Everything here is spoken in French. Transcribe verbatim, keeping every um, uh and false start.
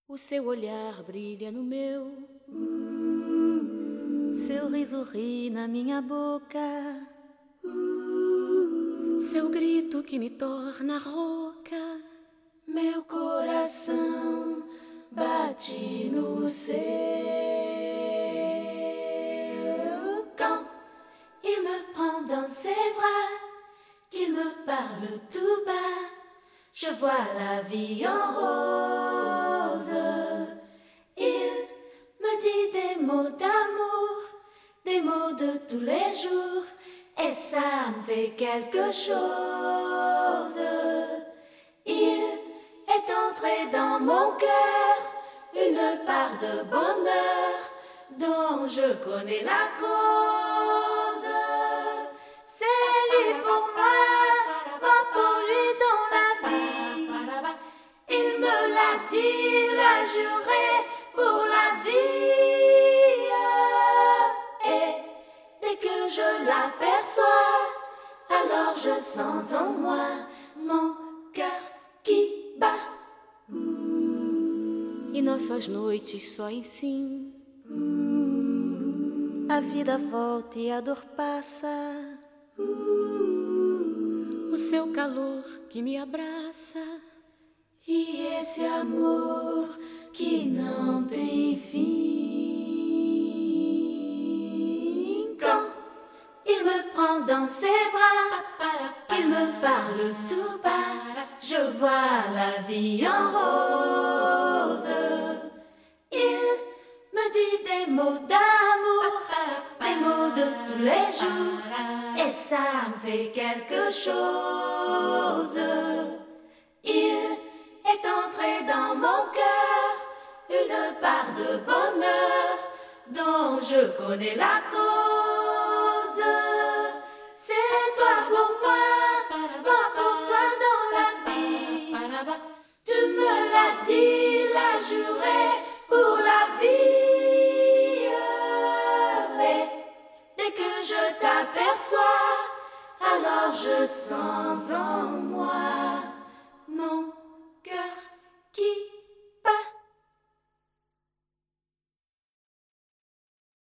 O seu olhar brilha no meu, seu riso ri na minha boca, seu grito que me torna rouca. Meu coração bate no seu. Quand il me prend dans ses bras, qu'il me parle tout bas, je vois la vie en rose. Il me dit des mots d'amour, des mots de tous les jours, et ça me fait quelque chose. Il est entré dans mon cœur une part de bonheur dont je connais la cause. C'est lui pour moi, moi pour lui dans la vie. Il me l'a dit, l'a juré pour la vie. Et dès que je l'aperçois, alors je sens en moi mon cœur que bat. E nossas noites só em sim, a vida volta e a dor passa, o seu calor que me abraça, e esse amor que não tem fim. Quand il me prend dans ses bras, qu'il me parle tout bas, je vois la vie en rose. Il me dit des mots d'amour, des mots de tous les jours, et ça me fait quelque chose. Il est entré dans mon cœur une part de bonheur dont je connais la cause. C'est toi pour moi, moi pour toi dans la vie. Tu me l'as dit, l'as juré pour la vie. Mais dès que je t'aperçois, alors je sens en moi